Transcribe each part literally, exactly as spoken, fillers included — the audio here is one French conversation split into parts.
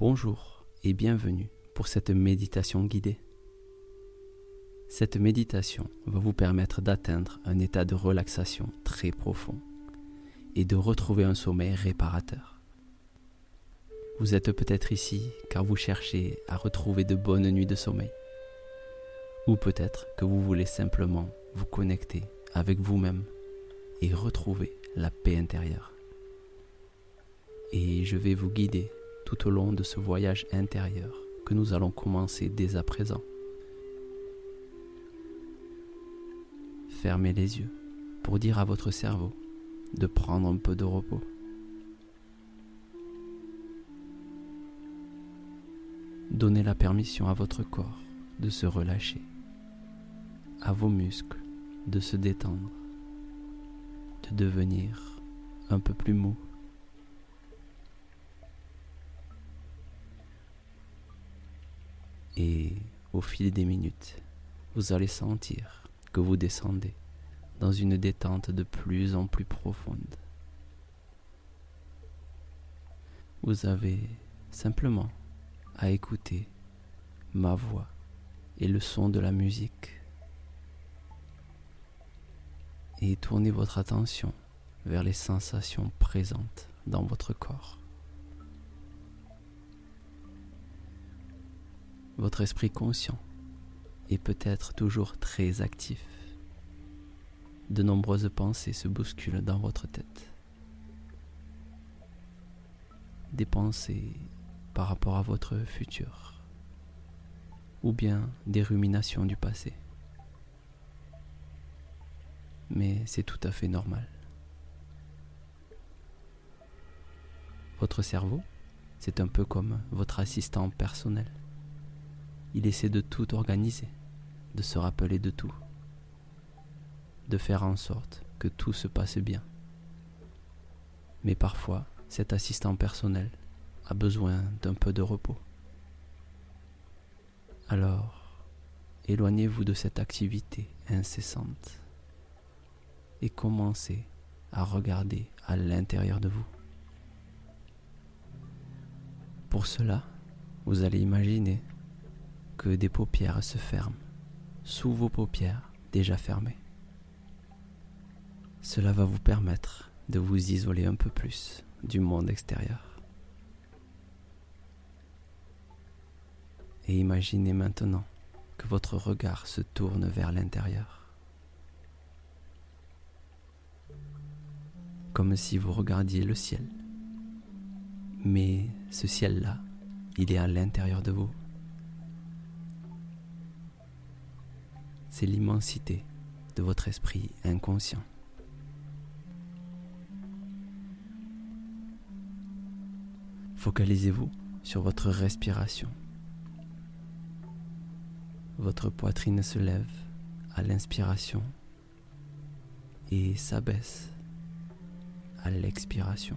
Bonjour et bienvenue pour cette méditation guidée. Cette méditation va vous permettre d'atteindre un état de relaxation très profond et de retrouver un sommeil réparateur. Vous êtes peut-être ici car vous cherchez à retrouver de bonnes nuits de sommeil. Ou peut-être que vous voulez simplement vous connecter avec vous-même et retrouver la paix intérieure. Et je vais vous guider tout au long de ce voyage intérieur que nous allons commencer dès à présent. Fermez les yeux pour dire à votre cerveau de prendre un peu de repos. Donnez la permission à votre corps de se relâcher, à vos muscles de se détendre, de devenir un peu plus mou. Et au fil des minutes, vous allez sentir que vous descendez dans une détente de plus en plus profonde. Vous avez simplement à écouter ma voix et le son de la musique et tournez votre attention vers les sensations présentes dans votre corps. Votre esprit conscient est peut-être toujours très actif. De nombreuses pensées se bousculent dans votre tête. Des pensées par rapport à votre futur, ou bien des ruminations du passé. Mais c'est tout à fait normal. Votre cerveau, c'est un peu comme votre assistant personnel. Il essaie de tout organiser, de se rappeler de tout, de faire en sorte que tout se passe bien. Mais parfois, cet assistant personnel a besoin d'un peu de repos. Alors, éloignez-vous de cette activité incessante et commencez à regarder à l'intérieur de vous. Pour cela, vous allez imaginer que des paupières se ferment sous vos paupières déjà fermées. Cela va vous permettre de vous isoler un peu plus du monde extérieur. Et imaginez maintenant que votre regard se tourne vers l'intérieur. Comme si vous regardiez le ciel. Mais ce ciel-là, il est à l'intérieur de vous. C'est l'immensité de votre esprit inconscient. Focalisez-vous sur votre respiration. Votre poitrine se lève à l'inspiration et s'abaisse à l'expiration.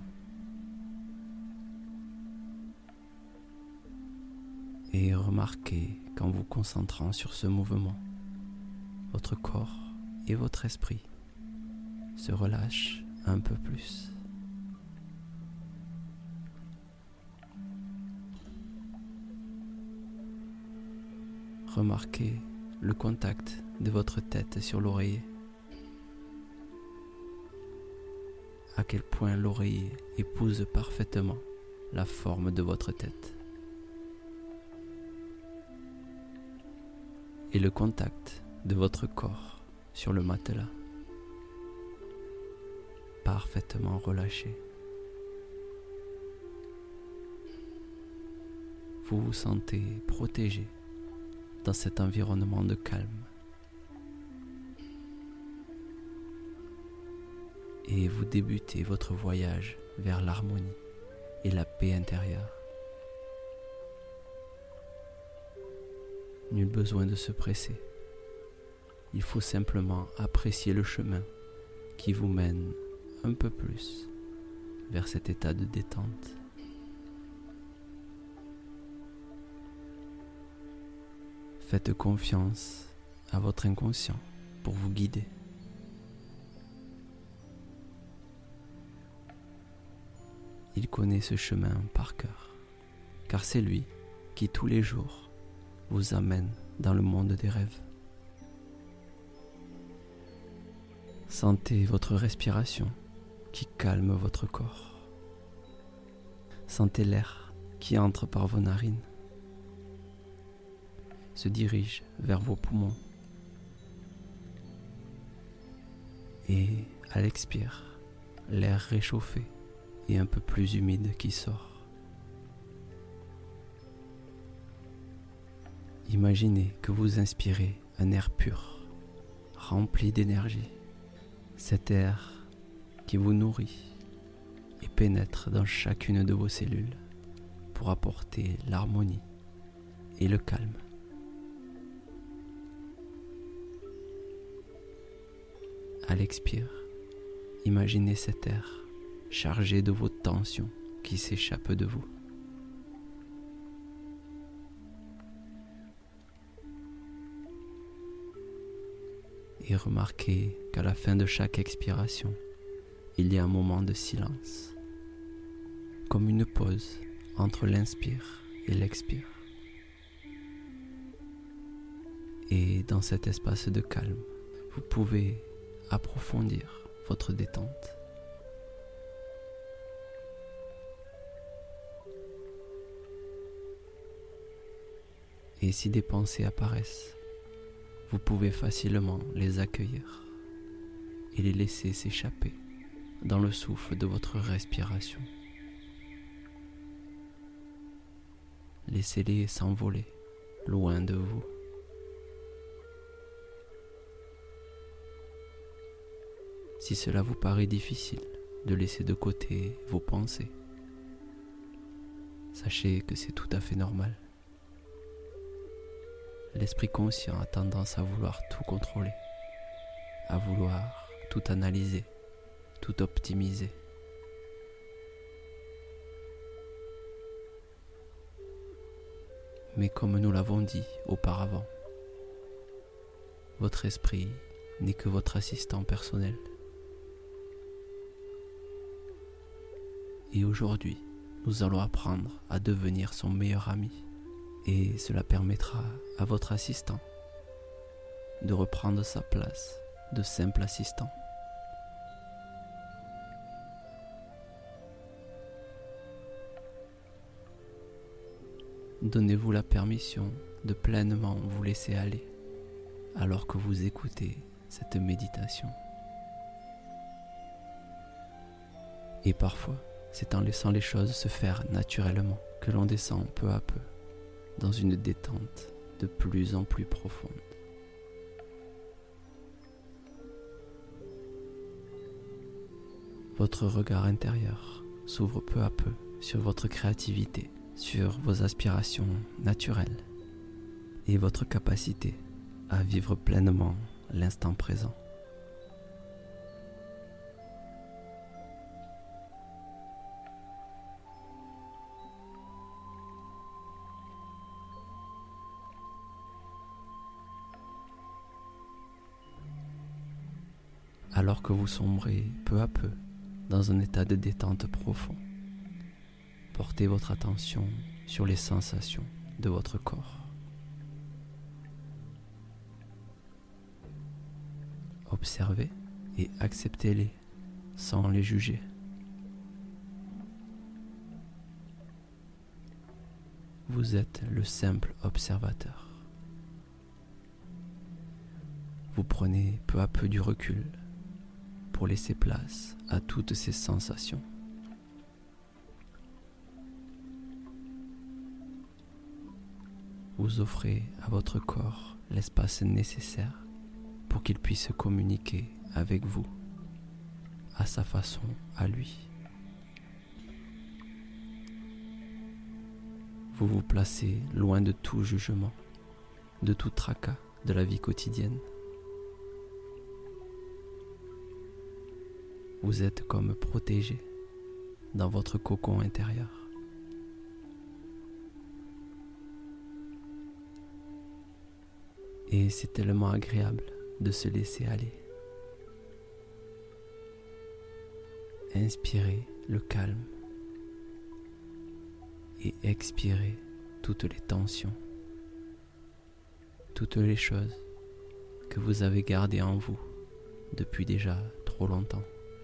Et remarquez qu'en vous concentrant sur ce mouvement, votre corps et votre esprit se relâchent un peu plus. Remarquez le contact de votre tête sur l'oreiller. À quel point l'oreiller épouse parfaitement la forme de votre tête. Et le contact de votre corps sur le matelas, parfaitement relâché. Vous vous sentez protégé dans cet environnement de calme. Et vous débutez votre voyage vers l'harmonie et la paix intérieure. Nul besoin de se presser. Il faut simplement apprécier le chemin qui vous mène un peu plus vers cet état de détente. Faites confiance à votre inconscient pour vous guider. Il connaît ce chemin par cœur, car c'est lui qui tous les jours vous amène dans le monde des rêves. Sentez votre respiration qui calme votre corps. Sentez l'air qui entre par vos narines, se dirige vers vos poumons. Et à l'expire, l'air réchauffé et un peu plus humide qui sort. Imaginez que vous inspirez un air pur, rempli d'énergie. Cet air qui vous nourrit et pénètre dans chacune de vos cellules pour apporter l'harmonie et le calme. À l'expire, imaginez cet air chargé de vos tensions qui s'échappent de vous. Et remarquez qu'à la fin de chaque expiration, il y a un moment de silence, comme une pause entre l'inspire et l'expire. Et dans cet espace de calme, vous pouvez approfondir votre détente. Et si des pensées apparaissent, vous pouvez facilement les accueillir et les laisser s'échapper dans le souffle de votre respiration. Laissez-les s'envoler loin de vous. Si cela vous paraît difficile de laisser de côté vos pensées, sachez que c'est tout à fait normal. L'esprit conscient a tendance à vouloir tout contrôler, à vouloir tout analyser, tout optimiser. Mais comme nous l'avons dit auparavant, votre esprit n'est que votre assistant personnel. Et aujourd'hui, nous allons apprendre à devenir son meilleur ami. Et cela permettra à votre assistant de reprendre sa place de simple assistant. Donnez-vous la permission de pleinement vous laisser aller alors que vous écoutez cette méditation. Et parfois, c'est en laissant les choses se faire naturellement que l'on descend peu à peu dans une détente de plus en plus profonde. Votre regard intérieur s'ouvre peu à peu sur votre créativité, sur vos aspirations naturelles et votre capacité à vivre pleinement l'instant présent. Alors que vous sombrez peu à peu dans un état de détente profond, portez votre attention sur les sensations de votre corps. Observez et acceptez-les sans les juger. Vous êtes le simple observateur. Vous prenez peu à peu du recul pour laisser place à toutes ces sensations. Vous offrez à votre corps l'espace nécessaire pour qu'il puisse communiquer avec vous à sa façon, à lui. Vous vous placez loin de tout jugement, de tout tracas de la vie quotidienne. Vous êtes comme protégé dans votre cocon intérieur. Et c'est tellement agréable de se laisser aller. Inspirez le calme et expirez toutes les tensions, toutes les choses que vous avez gardées en vous depuis déjà trop longtemps.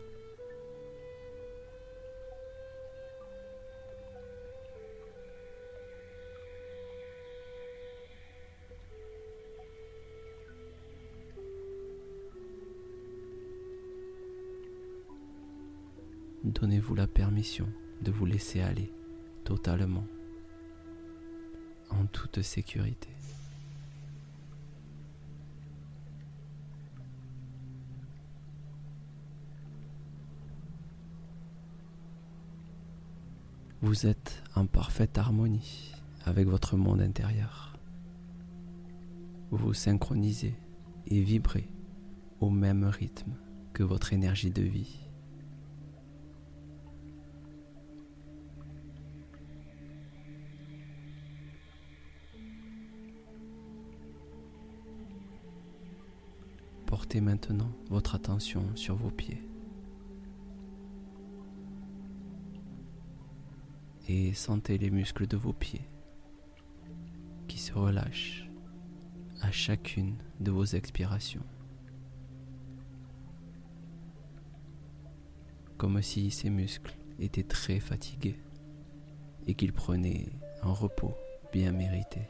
Donnez-vous la permission de vous laisser aller totalement, en toute sécurité. Vous êtes en parfaite harmonie avec votre monde intérieur. Vous vous synchronisez et vibrez au même rythme que votre énergie de vie. Portez maintenant votre attention sur vos pieds et sentez les muscles de vos pieds qui se relâchent à chacune de vos expirations, comme si ces muscles étaient très fatigués et qu'ils prenaient un repos bien mérité.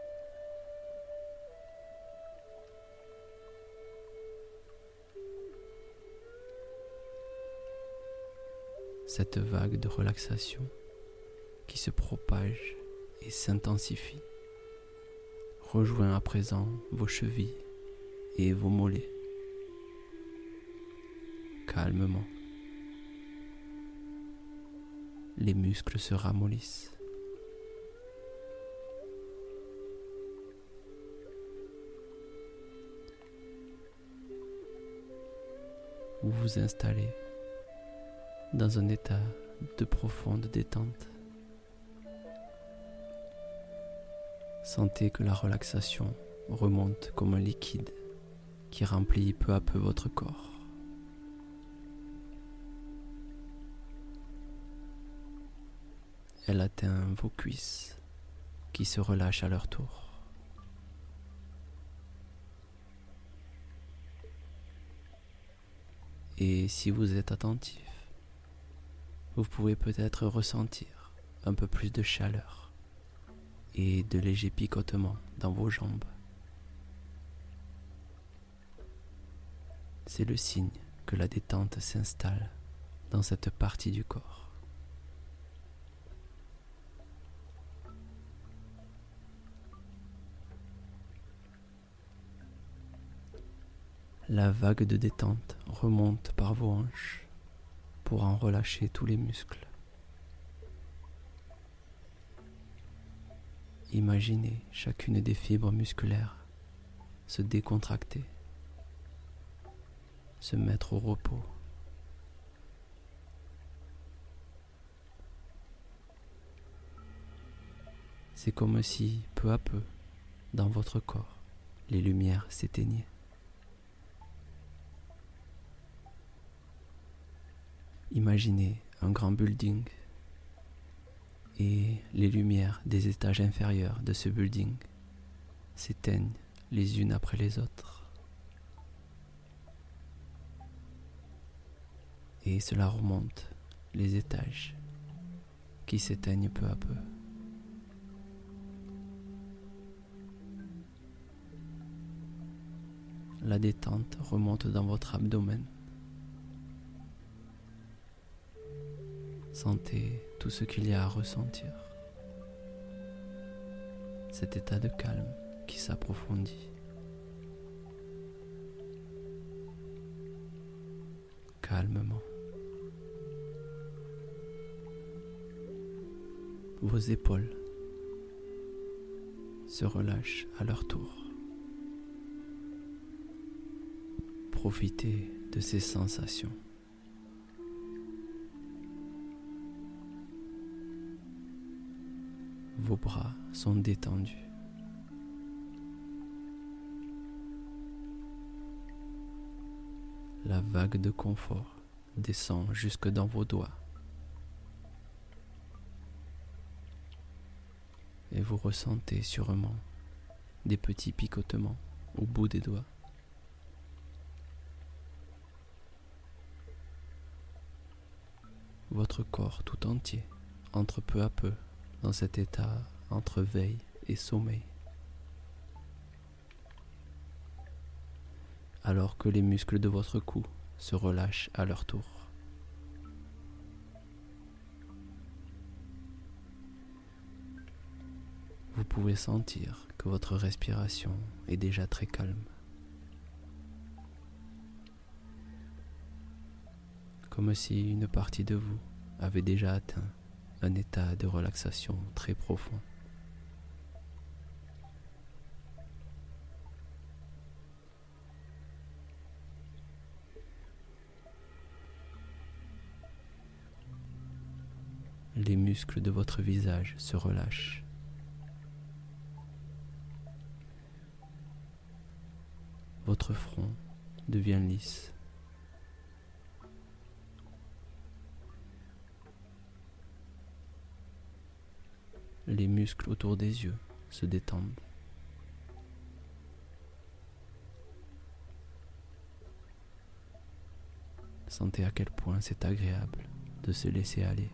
Cette vague de relaxation qui se propage et s'intensifie rejoint à présent vos chevilles et vos mollets. Calmement, les muscles se ramollissent. Vous vous installez dans un état de profonde détente. Sentez que la relaxation remonte comme un liquide qui remplit peu à peu votre corps. Elle atteint vos cuisses qui se relâchent à leur tour. Et si vous êtes attentif, vous pouvez peut-être ressentir un peu plus de chaleur et de légers picotements dans vos jambes. C'est le signe que la détente s'installe dans cette partie du corps. La vague de détente remonte par vos hanches pour en relâcher tous les muscles. Imaginez chacune des fibres musculaires se décontracter, se mettre au repos. C'est comme si, peu à peu, dans votre corps, les lumières s'éteignaient. Imaginez un grand building et les lumières des étages inférieurs de ce building s'éteignent les unes après les autres. Et cela remonte les étages qui s'éteignent peu à peu. La détente remonte dans votre abdomen. Sentez tout ce qu'il y a à ressentir. Cet état de calme qui s'approfondit. Calmement. Vos épaules se relâchent à leur tour. Profitez de ces sensations. Vos bras sont détendus. La vague de confort descend jusque dans vos doigts. et vous ressentez sûrement des petits picotements au bout des doigts. Votre corps tout entier entre peu à peu dans cet état entre veille et sommeil, alors que les muscles de votre cou se relâchent à leur tour. Vous pouvez sentir que votre respiration est déjà très calme, comme si une partie de vous avait déjà atteint un état de relaxation très profond. Les muscles de votre visage se relâchent. Votre front devient lisse. Les muscles autour des yeux se détendent. Sentez à quel point c'est agréable de se laisser aller.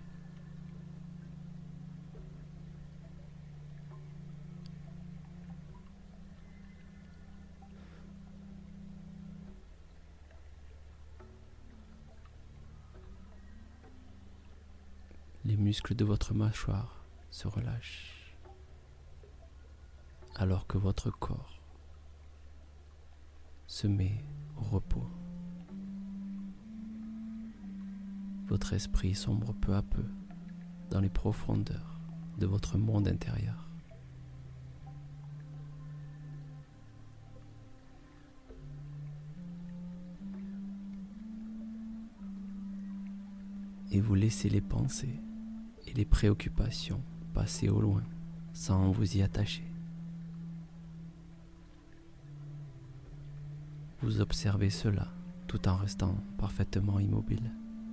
Les muscles de votre mâchoire se relâchent, alors que votre corps se met au repos. Votre esprit sombre peu à peu dans les profondeurs de votre monde intérieur. Et vous laissez les pensées et les préoccupations passer au loin sans vous y attacher. Vous observez cela tout en restant parfaitement immobile.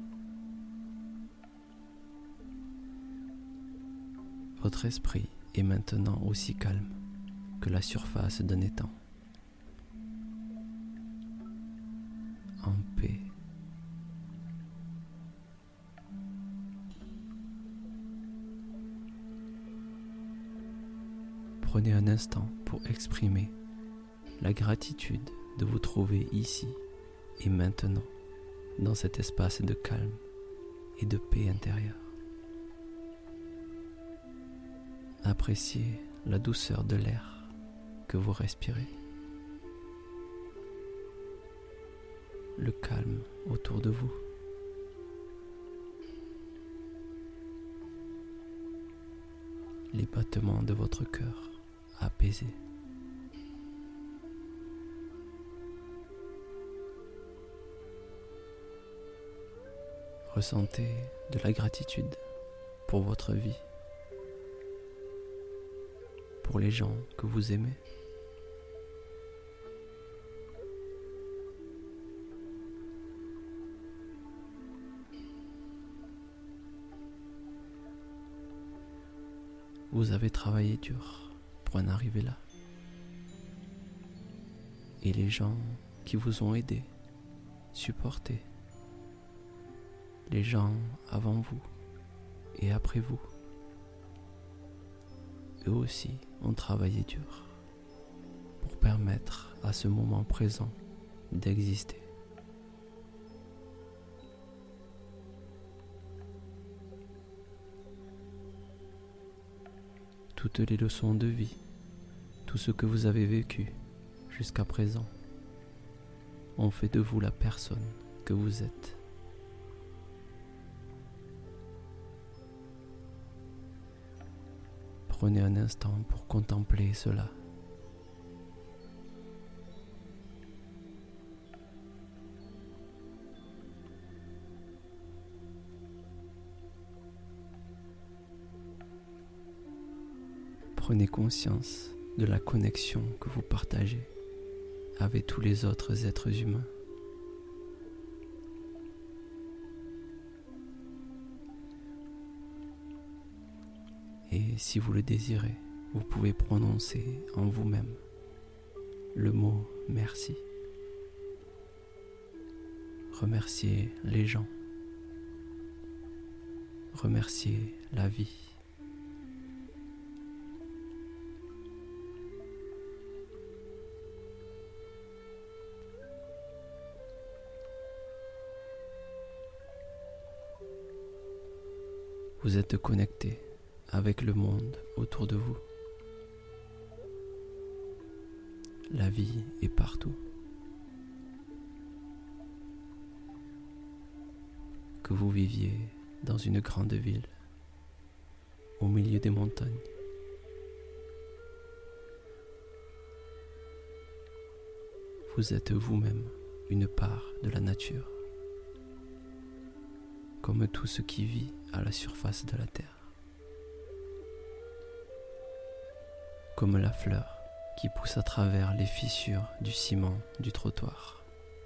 Votre esprit est maintenant aussi calme que la surface d'un étang, en paix. Prenez un instant pour exprimer la gratitude de vous trouver ici et maintenant dans cet espace de calme et de paix intérieure. Appréciez la douceur de l'air que vous respirez, le calme autour de vous. Les battements de votre cœur apaisés. Ressentez de la gratitude pour votre vie, pour les gens que vous aimez. Vous avez travaillé dur pour en arriver là. Et les gens qui vous ont aidé, supporté, les gens avant vous et après vous, eux aussi ont travaillé dur pour permettre à ce moment présent d'exister. Toutes les leçons de vie, tout ce que vous avez vécu jusqu'à présent, ont fait de vous la personne que vous êtes. Prenez un instant pour contempler cela. Prenez conscience de la connexion que vous partagez avec tous les autres êtres humains. Et si vous le désirez, vous pouvez prononcer en vous-même le mot merci. Remerciez les gens. Remerciez la vie. Vous êtes connecté avec le monde autour de vous. La vie est partout. Que vous viviez dans une grande ville, au milieu des montagnes, vous êtes vous-même une part de la nature, comme tout ce qui vit à la surface de la terre, comme la fleur qui pousse à travers les fissures du ciment du trottoir,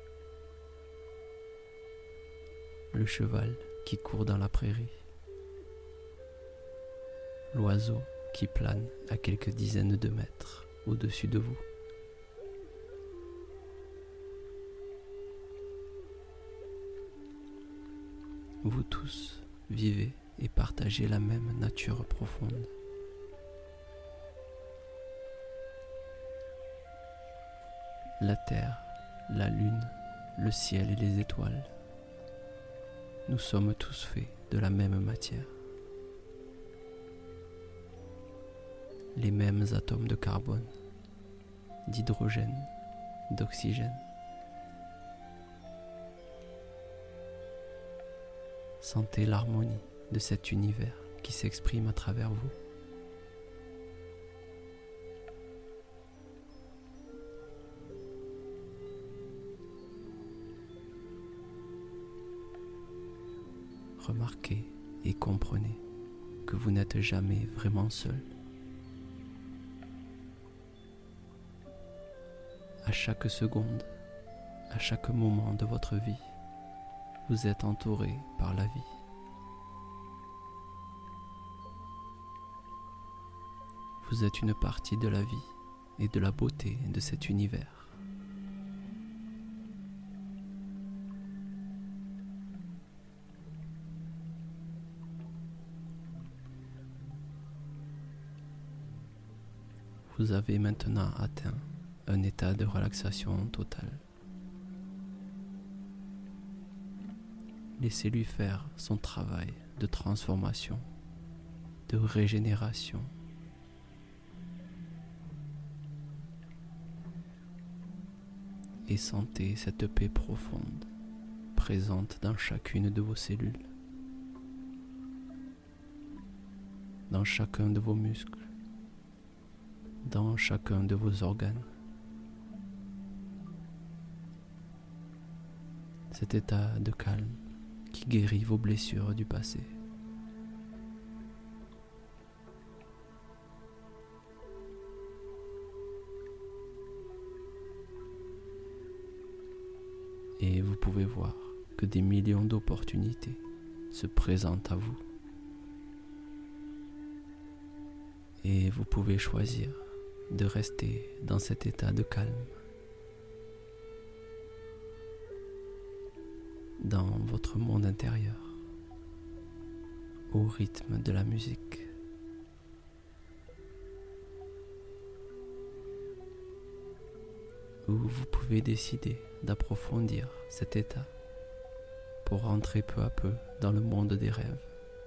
le cheval qui court dans la prairie, l'oiseau qui plane à quelques dizaines de mètres au-dessus de vous. Vous tous vivez et partagez la même nature profonde. La terre, la lune, le ciel et les étoiles. Nous sommes tous faits de la même matière. Les mêmes atomes de carbone, d'hydrogène, d'oxygène. Sentez l'harmonie de cet univers qui s'exprime à travers vous. Remarquez et comprenez que vous n'êtes jamais vraiment seul. À chaque seconde, à chaque moment de votre vie, vous êtes entouré par la vie. Vous êtes une partie de la vie et de la beauté de cet univers. Vous avez maintenant atteint un état de relaxation totale. Laissez-lui faire son travail de transformation, de régénération. Et sentez cette paix profonde présente dans chacune de vos cellules, dans chacun de vos muscles, dans chacun de vos organes. Cet état de calme qui guérit vos blessures du passé. Et vous pouvez voir que des millions d'opportunités se présentent à vous. Et vous pouvez choisir de rester dans cet état de calme, dans votre monde intérieur, au rythme de la musique. Ou vous pouvez décider d'approfondir cet état pour rentrer peu à peu dans le monde des rêves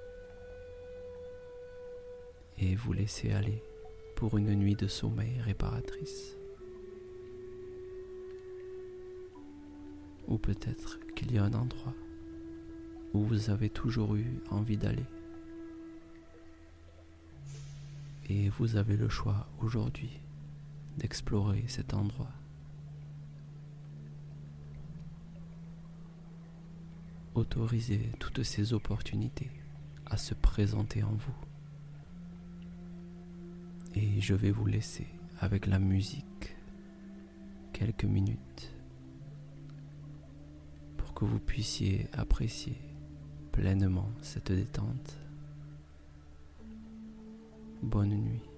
et vous laisser aller pour une nuit de sommeil réparatrice. Ou peut-être qu'il y a un endroit où vous avez toujours eu envie d'aller. Et vous avez le choix aujourd'hui d'explorer cet endroit. Autorisez toutes ces opportunités à se présenter en vous. Et je vais vous laisser avec la musique quelques minutes pour que vous puissiez apprécier pleinement cette détente. Bonne nuit.